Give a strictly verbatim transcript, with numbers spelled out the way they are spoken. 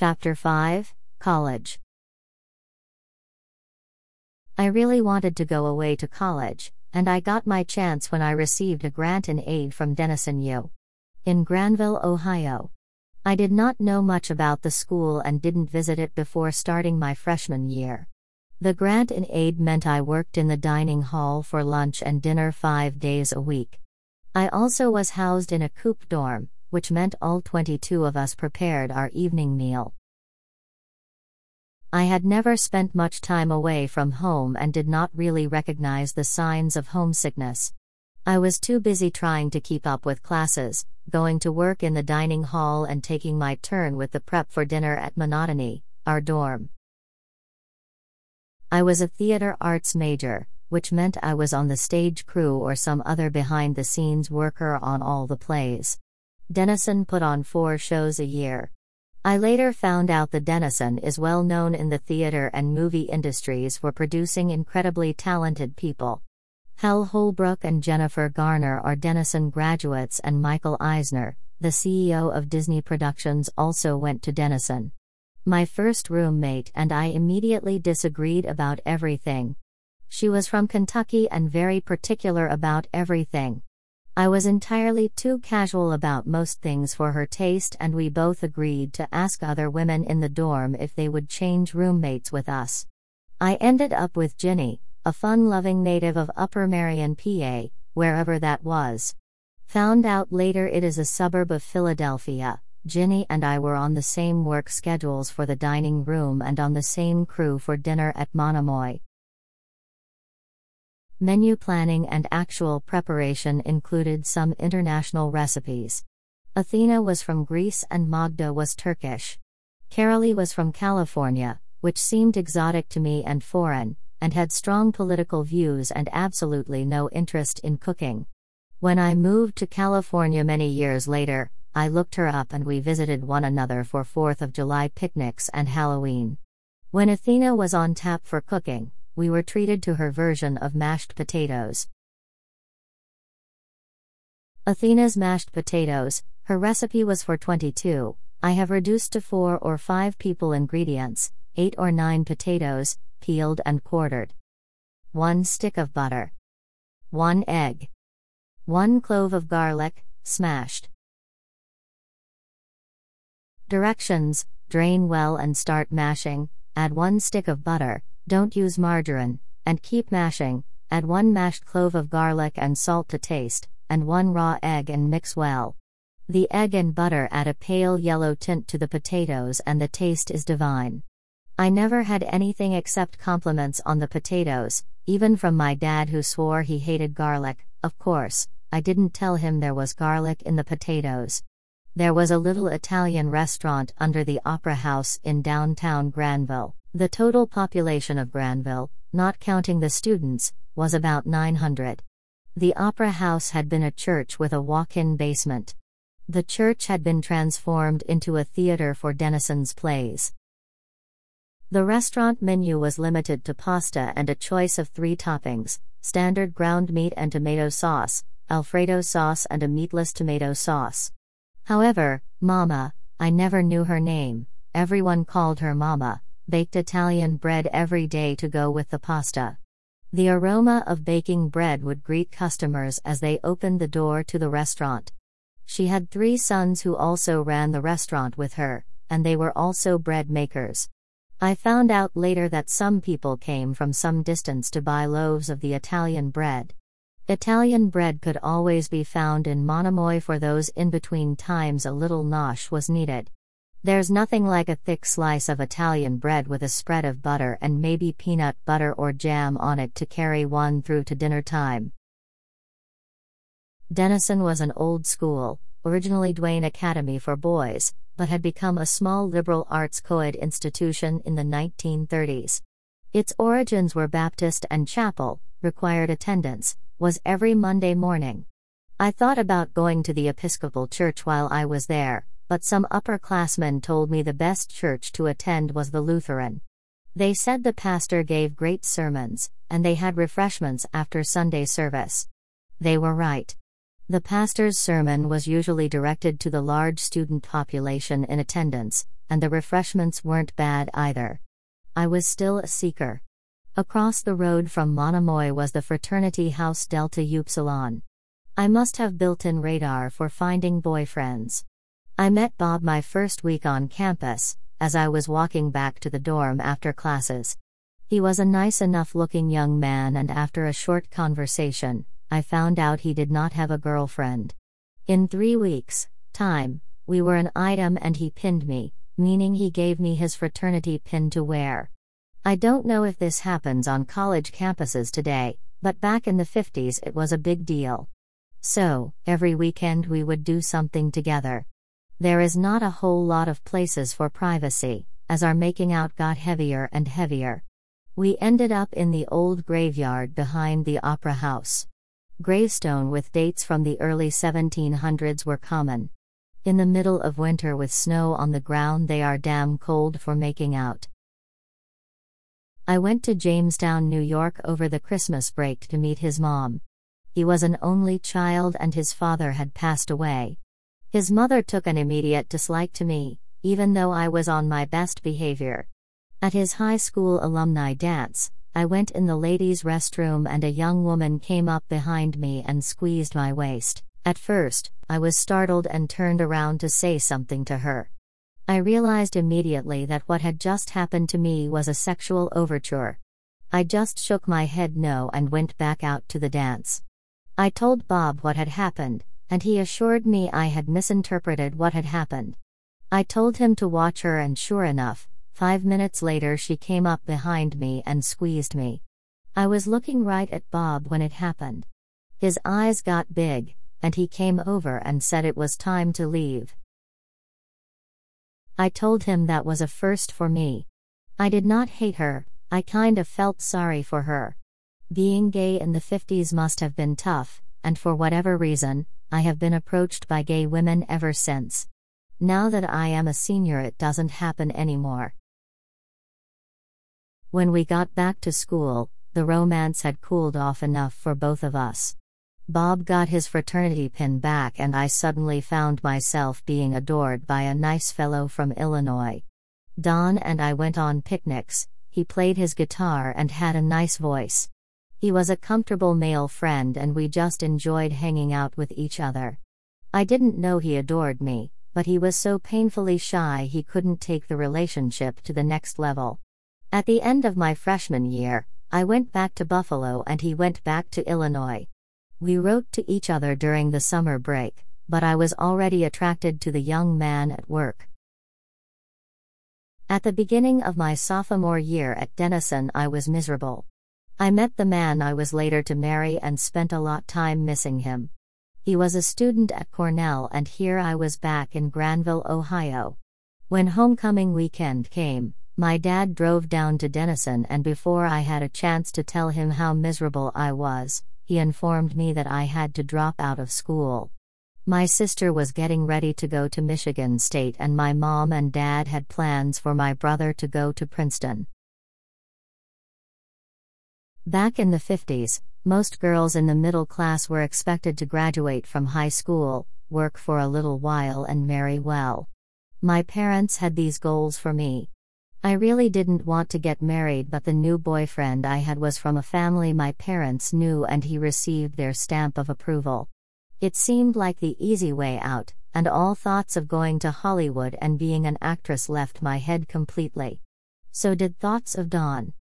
Chapter five, College. I really wanted to go away to college, and I got my chance when I received a grant in aid from Denison U. in Granville, Ohio. I did not know much about the school and didn't visit it before starting my freshman year. The grant in aid meant I worked in the dining hall for lunch and dinner five days a week. I also was housed in a coop dorm, which meant all twenty-two of us prepared our evening meal. I had never spent much time away from home and did not really recognize the signs of homesickness. I was too busy trying to keep up with classes, going to work in the dining hall and taking my turn with the prep for dinner at Monotony, our dorm. I was a theater arts major, which meant I was on the stage crew or some other behind-the-scenes worker on all the plays. Denison put on four shows a year. I later found out that Denison is well known in the theater and movie industries for producing incredibly talented people. Hal Holbrook and Jennifer Garner are Denison graduates, and Michael Eisner, the C E O of Disney Productions, also went to Denison. My first roommate and I immediately disagreed about everything. She was from Kentucky and very particular about everything. I was entirely too casual about most things for her taste, and we both agreed to ask other women in the dorm if they would change roommates with us. I ended up with Ginny, a fun-loving native of Upper Merion, P A, wherever that was. Found out later it is a suburb of Philadelphia. Ginny and I were on the same work schedules for the dining room and on the same crew for dinner at Monomoy. Menu planning and actual preparation included some international recipes. Athena was from Greece and Magda was Turkish. Carolee was from California, which seemed exotic to me and foreign, and had strong political views and absolutely no interest in cooking. When I moved to California many years later, I looked her up and we visited one another for fourth of July picnics and Halloween. When Athena was on tap for cooking, we were treated to her version of mashed potatoes. Athena's mashed potatoes, her recipe was for twenty-two, I have reduced to four or five people. Ingredients: eight or nine potatoes, peeled and quartered. one stick of butter. one egg. one clove of garlic, smashed. Directions: drain well and start mashing, add one stick of butter, don't use margarine, and keep mashing, add one mashed clove of garlic and salt to taste, and one raw egg and mix well. The egg and butter add a pale yellow tint to the potatoes and the taste is divine. I never had anything except compliments on the potatoes, even from my dad, who swore he hated garlic. Of course, I didn't tell him there was garlic in the potatoes. There was a little Italian restaurant under the Opera House in downtown Granville. The total population of Granville, not counting the students, was about nine hundred. The Opera House had been a church with a walk-in basement. The church had been transformed into a theater for Denison's plays. The restaurant menu was limited to pasta and a choice of three toppings: standard ground meat and tomato sauce, Alfredo sauce, and a meatless tomato sauce. However, Mama, I never knew her name, everyone called her Mama, baked Italian bread every day to go with the pasta. The aroma of baking bread would greet customers as they opened the door to the restaurant. She had three sons who also ran the restaurant with her, and they were also bread makers. I found out later that some people came from some distance to buy loaves of the Italian bread. Italian bread could always be found in Monomoy. For those in-between times a little nosh was needed. There's nothing like a thick slice of Italian bread with a spread of butter and maybe peanut butter or jam on it to carry one through to dinner time. Denison was an old school, originally Duane Academy for boys, but had become a small liberal arts co-ed institution in the nineteen thirties. Its origins were Baptist, and chapel, required attendance, was every Monday morning. I thought about going to the Episcopal Church while I was there, but some upperclassmen told me the best church to attend was the Lutheran. They said the pastor gave great sermons, and they had refreshments after Sunday service. They were right. The pastor's sermon was usually directed to the large student population in attendance, and the refreshments weren't bad either. I was still a seeker. Across the road from Monomoy was the fraternity house Delta Upsilon. I must have built-in radar for finding boyfriends. I met Bob my first week on campus, as I was walking back to the dorm after classes. He was a nice enough-looking young man, and after a short conversation, I found out he did not have a girlfriend. In three weeks' time, we were an item and he pinned me, meaning he gave me his fraternity pin to wear. I don't know if this happens on college campuses today, but back in the fifties it was a big deal. So, every weekend we would do something together. There is not a whole lot of places for privacy, as our making out got heavier and heavier. We ended up in the old graveyard behind the Opera House. Gravestone with dates from the early seventeen hundreds were common. In the middle of winter with snow on the ground, they are damn cold for making out. I went to Jamestown, New York over the Christmas break to meet his mom. He was an only child and his father had passed away. His mother took an immediate dislike to me, even though I was on my best behavior. At his high school alumni dance, I went in the ladies' restroom and a young woman came up behind me and squeezed my waist. At first, I was startled and turned around to say something to her. I realized immediately that what had just happened to me was a sexual overture. I just shook my head no and went back out to the dance. I told Bob what had happened, and he assured me I had misinterpreted what had happened. I told him to watch her, and sure enough, five minutes later she came up behind me and squeezed me. I was looking right at Bob when it happened. His eyes got big, and he came over and said it was time to leave. I told him that was a first for me. I did not hate her, I kind of felt sorry for her. Being gay in the fifties must have been tough, and for whatever reason, I have been approached by gay women ever since. Now that I am a senior, it doesn't happen anymore. When we got back to school, the romance had cooled off enough for both of us. Bob got his fraternity pin back and I suddenly found myself being adored by a nice fellow from Illinois. Don and I went on picnics, he played his guitar and had a nice voice. He was a comfortable male friend and we just enjoyed hanging out with each other. I didn't know he adored me, but he was so painfully shy he couldn't take the relationship to the next level. At the end of my freshman year, I went back to Buffalo and he went back to Illinois. We wrote to each other during the summer break, but I was already attracted to the young man at work. At the beginning of my sophomore year at Denison, I was miserable. I met the man I was later to marry and spent a lot time missing him. He was a student at Cornell and here I was back in Granville, Ohio. When homecoming weekend came, my dad drove down to Denison and before I had a chance to tell him how miserable I was, he informed me that I had to drop out of school. My sister was getting ready to go to Michigan State and my mom and dad had plans for my brother to go to Princeton. Back in the fifties, most girls in the middle class were expected to graduate from high school, work for a little while and marry well. My parents had these goals for me. I really didn't want to get married, but the new boyfriend I had was from a family my parents knew and he received their stamp of approval. It seemed like the easy way out, and all thoughts of going to Hollywood and being an actress left my head completely. So did thoughts of Dawn.